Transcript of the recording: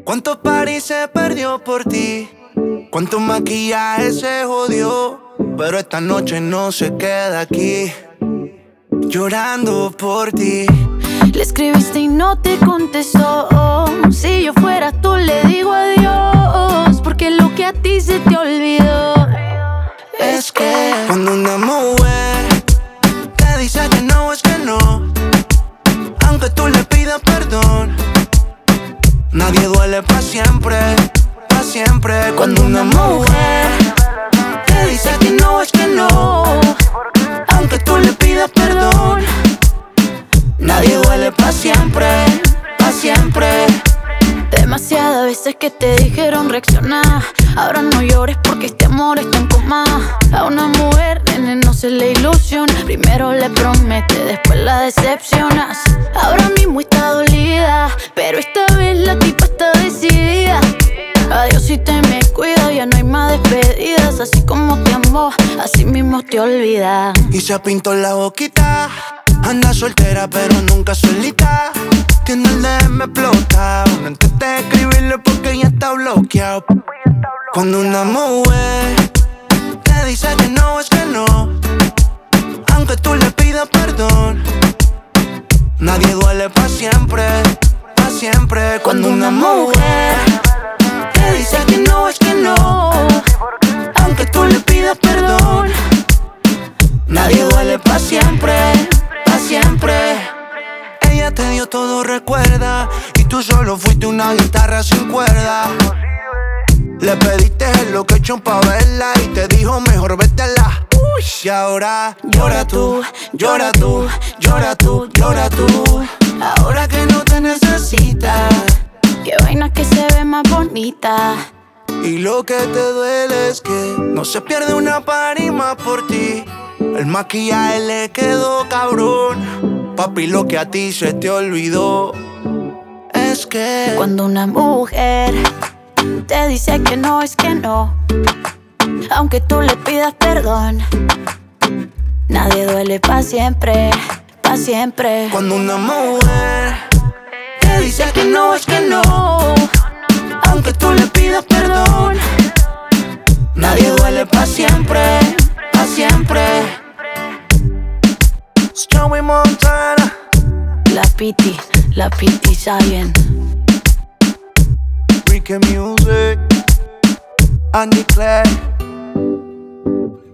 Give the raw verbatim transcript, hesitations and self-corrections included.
Cuánto party se perdió por ti, cuánto maquillaje se jodió, pero esta noche no se queda aquí, llorando por ti. Le escribiste y no te contestó. Si yo fuera tú le digo adiós, porque lo que a ti se te olvidó es que cuando una mujer te dice que no, es que no, aunque tú le pidas perdón, nadie duele pa' siempre, pa' siempre. Cuando una mujer te dice que no, es que no, aunque tú le pidas perdón, nadie duele pa' siempre, pa' siempre. Demasiadas veces que te dijeron reaccionar, ahora no llores porque este amor está en coma. A una mujer, nene, no se le ilusiona. Primero le promete, después la decepcionas. Ahora mismo está dolida, pero esta vez la tipa está decidida. Adiós si te me cuidas, ya no hay más despedidas. Así como te amó, así mismo te olvida. Y se pintó la boquita, anda soltera pero nunca solita. Tiene el D M explotado, no intenté escribirle porque ya está bloqueado. Cuando una mujer te dice que no, es que no, aunque tú le pidas perdón, nadie duele pa' siempre, pa' siempre. Cuando una mujer te dice que no, es que no, aunque tú le pidas perdón, nadie duele pa' siempre, pa' siempre. Ella te dio todo, recuerda, y tú solo fuiste una guitarra sin cuerda. Le pediste el location pa' verla y te dijo mejor vétela. Uy, y ahora llora tú, llora tú, llora tú, llora tú. Ahora que no te necesita, qué vaina que se ve más bonita. y lo que te duele es que no se pierde una party más por ti. El maquillaje le quedó cabrón. Papi, lo que a ti se te olvidó es que cuando una mujer te dice que no, es que no, aunque tú le pidas perdón, nadie duele pa' siempre, pa' siempre. Cuando una mujer te dice que no, es que no, aunque tú le pidas perdón, nadie duele pa' siempre, pa' siempre. Joey Montana, La Piti, la Piti Zion, Ricky Music, Andy Clay.